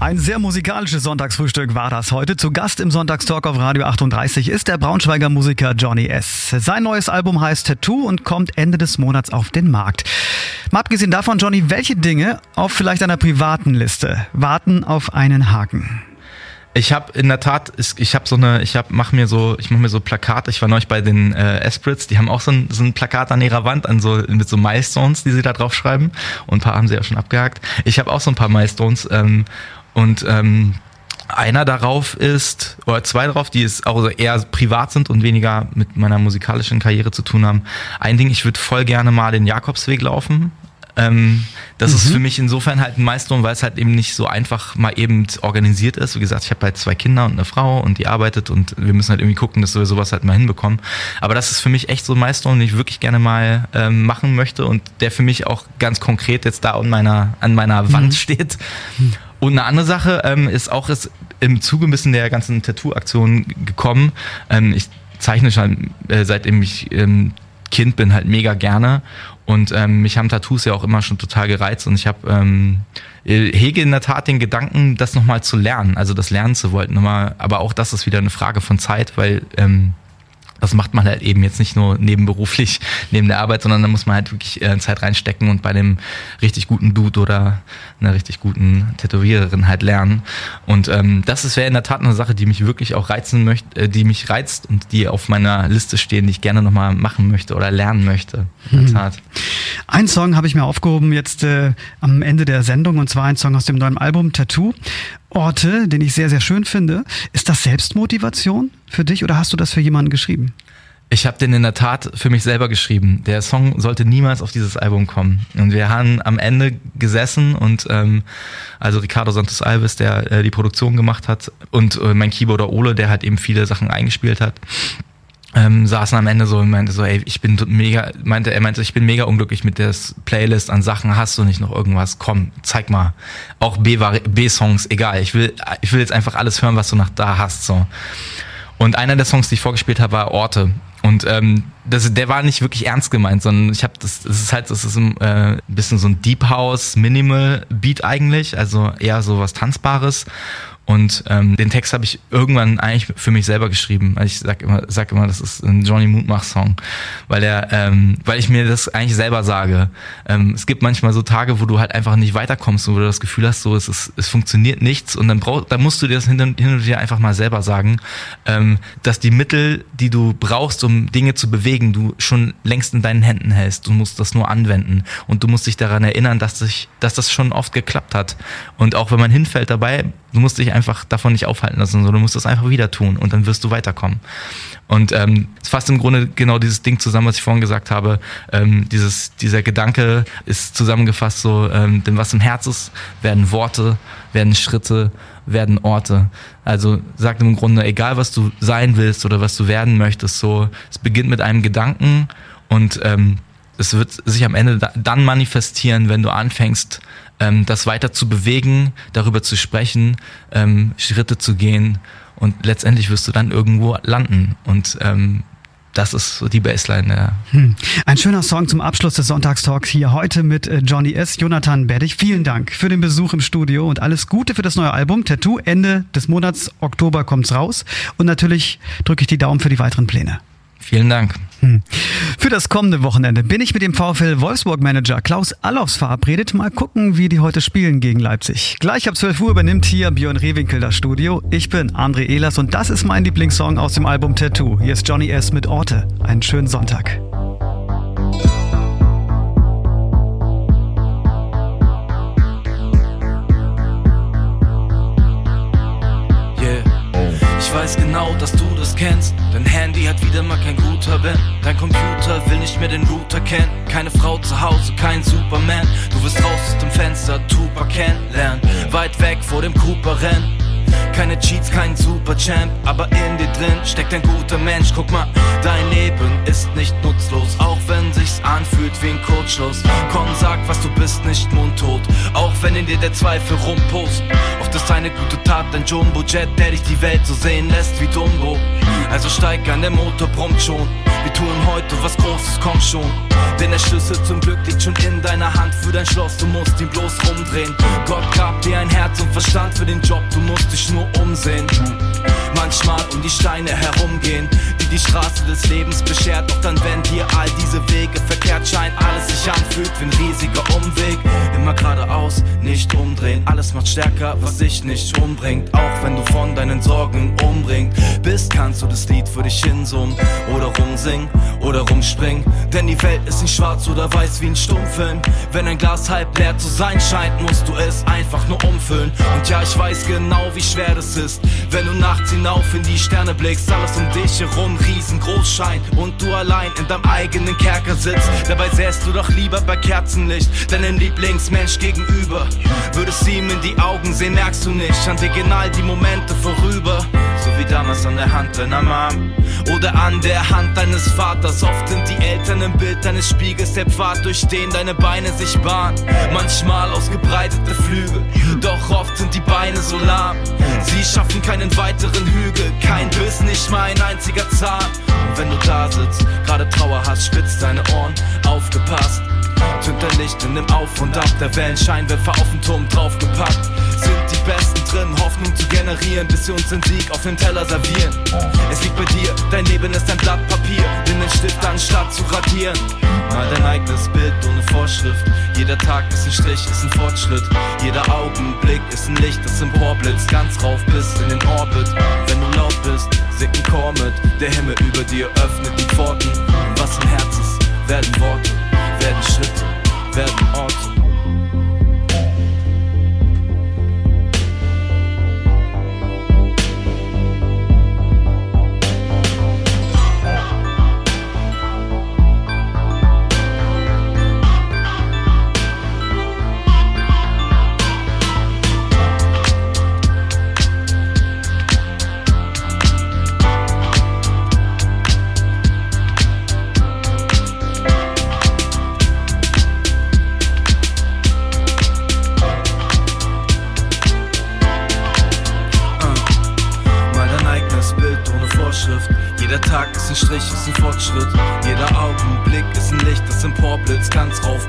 Ein sehr musikalisches Sonntagsfrühstück war das heute. Zu Gast im Sonntagstalk auf Radio 38 ist der Braunschweiger Musiker Johnny S. Sein neues Album heißt Tattoo und kommt Ende des Monats auf den Markt. Mal abgesehen davon, Johnny, welche Dinge auf vielleicht einer privaten Liste warten auf einen Haken? Ich habe in der Tat, ich mache mir so Plakate. Ich war neulich bei den Esprits, die haben auch so ein Plakat an ihrer Wand mit so Milestones, die sie da drauf schreiben. Und ein paar haben sie ja schon abgehakt. Ich habe auch so ein paar Milestones einer darauf ist, oder zwei darauf, die es auch eher privat sind und weniger mit meiner musikalischen Karriere zu tun haben. Ein Ding, ich würde voll gerne mal den Jakobsweg laufen. Das ist für mich insofern halt ein Milestone, weil es halt eben nicht so einfach mal eben organisiert ist. Wie gesagt, ich habe halt 2 Kinder und eine Frau und die arbeitet und wir müssen halt irgendwie gucken, dass wir sowas halt mal hinbekommen. Aber das ist für mich echt so ein Milestone, den ich wirklich gerne mal machen möchte und der für mich auch ganz konkret jetzt da an meiner Wand steht. Und eine andere Sache ist im Zuge ein bisschen der ganzen Tattoo-Aktion gekommen. Ich zeichne schon seitdem ich Kind bin halt mega gerne und mich haben Tattoos ja auch immer schon total gereizt und ich hege in der Tat den Gedanken, das nochmal zu lernen, also das lernen zu wollen, aber auch das ist wieder eine Frage von Zeit, weil das macht man halt eben jetzt nicht nur nebenberuflich, neben der Arbeit, sondern da muss man halt wirklich Zeit reinstecken und bei dem richtig guten Dude oder einer richtig guten Tätowiererin halt lernen. Und das wäre in der Tat eine Sache, die mich wirklich auch die mich reizt und die auf meiner Liste stehen, die ich gerne nochmal machen möchte oder lernen möchte. In der Tat. Einen Song habe ich mir aufgehoben jetzt am Ende der Sendung und zwar ein Song aus dem neuen Album Tattoo. Orte, den ich sehr, sehr schön finde. Ist das Selbstmotivation für dich oder hast du das für jemanden geschrieben? Ich habe den in der Tat für mich selber geschrieben. Der Song sollte niemals auf dieses Album kommen. Und wir haben am Ende gesessen und also Ricardo Santos Alves, der die Produktion gemacht hat und mein Keyboarder Ole, der halt eben viele Sachen eingespielt hat. Saßen am Ende so und meinte so, ey, ich bin mega unglücklich mit der Playlist an Sachen, hast du nicht noch irgendwas? Komm, zeig mal. Auch B-Songs, egal. Ich will jetzt einfach alles hören, was du noch da hast, so. Und einer der Songs, die ich vorgespielt habe, war Orte. Und der war nicht wirklich ernst gemeint, sondern das ist ein bisschen so ein Deep House Minimal Beat eigentlich, also eher so was Tanzbares. Und den Text habe ich irgendwann eigentlich für mich selber geschrieben. Ich sag immer, das ist ein Johnny Mutmach-Song, weil ich mir das eigentlich selber sage. Es gibt manchmal so Tage, wo du halt einfach nicht weiterkommst und wo du das Gefühl hast, so es funktioniert nichts und dann musst du dir das hin und wieder einfach mal selber sagen, dass die Mittel, die du brauchst, um Dinge zu bewegen, du schon längst in deinen Händen hältst. Du musst das nur anwenden und du musst dich daran erinnern, dass das schon oft geklappt hat. Und auch wenn man hinfällt dabei, du musst dich einfach davon nicht aufhalten lassen, sondern du musst das einfach wieder tun und dann wirst du weiterkommen. Und es fasst im Grunde genau dieses Ding zusammen, was ich vorhin gesagt habe. Dieser Gedanke ist zusammengefasst so, denn was im Herz ist, werden Worte, werden Schritte, werden Orte. Also sagt im Grunde, egal was du sein willst oder was du werden möchtest, so, es beginnt mit einem Gedanken und es wird sich am Ende dann manifestieren, wenn du anfängst, das weiter zu bewegen, darüber zu sprechen, Schritte zu gehen und letztendlich wirst du dann irgendwo landen und das ist so die Baseline. Ja. Ein schöner Song zum Abschluss des Sonntagstalks hier heute mit Johnny S. Jonathan Beddich. Vielen Dank für den Besuch im Studio und alles Gute für das neue Album Tattoo. Ende des Monats Oktober kommt's raus und natürlich drücke ich die Daumen für die weiteren Pläne. Vielen Dank. Für das kommende Wochenende bin ich mit dem VfL Wolfsburg-Manager Klaus Allofs verabredet. Mal gucken, wie die heute spielen gegen Leipzig. Gleich ab 12 Uhr übernimmt hier Björn Rehwinkel das Studio. Ich bin André Ehlers und das ist mein Lieblingssong aus dem Album Tattoo. Hier ist Johnny S. mit Orte. Einen schönen Sonntag. Ich weiß genau, dass du das kennst. Dein Handy hat wieder mal kein guter Ben. Dein Computer will nicht mehr den Router kennen. Keine Frau zu Hause, kein Superman. Du wirst raus aus dem Fenster, Tupac kennenlernen. Weit weg vor dem Cooper-Rennen. Keine Cheats, kein Superchamp, aber in dir drin steckt ein guter Mensch. Guck mal, dein Leben ist nicht nutzlos, auch wenn sich's anfühlt wie ein Kurzschluss. Komm, sag, was du bist, nicht mundtot, auch wenn in dir der Zweifel rumpost. Oft ist eine gute Tat ein Jumbo-Jet, der dich die Welt so sehen lässt wie Dumbo. Also steig an, der Motor brummt schon. Wir tun heute was Großes, komm schon. Denn der Schlüssel zum Glück liegt schon in deiner Hand. für dein Schloss, du musst ihn bloß rumdrehen. Gott gab dir ein Herz und Verstand für den Job, du musst dich nur umsehen. Manchmal um die Steine herumgehen, die Straße des Lebens beschert. Doch dann, wenn dir all diese Wege verkehrt scheint, alles sich anfühlt wie ein riesiger Umweg. Immer geradeaus, nicht umdrehen, alles macht stärker, was dich nicht umbringt. Auch wenn du von deinen Sorgen umbringt bist, kannst du das Lied für dich hinsummen oder rumsingen oder rumspringen. Denn die Welt ist nicht schwarz oder weiß wie ein Stummfilm. Wenn ein Glas halb leer zu sein scheint, musst du es einfach nur umfüllen. Und ja, ich weiß genau, wie schwer das ist, wenn du nachts hinauf in die Sterne blickst, alles um dich herum riesengroß scheint und du allein in deinem eigenen Kerker sitzt. Dabei sähst du doch lieber bei Kerzenlicht deinen Lieblingsmensch gegenüber. Würdest ihm in die Augen sehen, merkst du nicht, an dir gehen all die Momente vorüber. So wie damals an der Hand deiner Mom oder an der Hand deines Vaters. Oft sind die Eltern im Bild deines Spiegels, der Pfad, durch den deine Beine sich bahnen. Manchmal ausgebreitete Flügel, doch oft sind die Beine so lahm. Sie schaffen keinen weiteren Hügel, kein Biss, nicht mal ein einziger Zahn. Und wenn du da sitzt, gerade Trauer hast, spitzt deine Ohren, aufgepasst. Tönt dein Licht in dem Auf und Ab der Wellen, Scheinwerfer auf den Turm draufgepackt. Sind die Besten drin, Hoffnung zu generieren, bis sie uns den Sieg auf den Teller servieren. Es liegt bei dir, dein Leben ist ein Blatt Papier, nimm den Stift anstatt zu radieren. Mal dein eigenes Bild ohne Vorschrift, jeder Tag ist ein Strich, ist ein Fortschritt. Jeder Augenblick ist ein Licht, das emporblitzt, ganz rauf bis in den Orbit. Wenn du laut bist, singt ein Chor mit, der Himmel über dir öffnet die Pforten. Und was im Herz ist, werden Worte, werden Schritte, werden Orte. Jeder Tag ist ein Strich, ist ein Fortschritt. Jeder Augenblick ist ein Licht, das emporblitzt, ganz rauf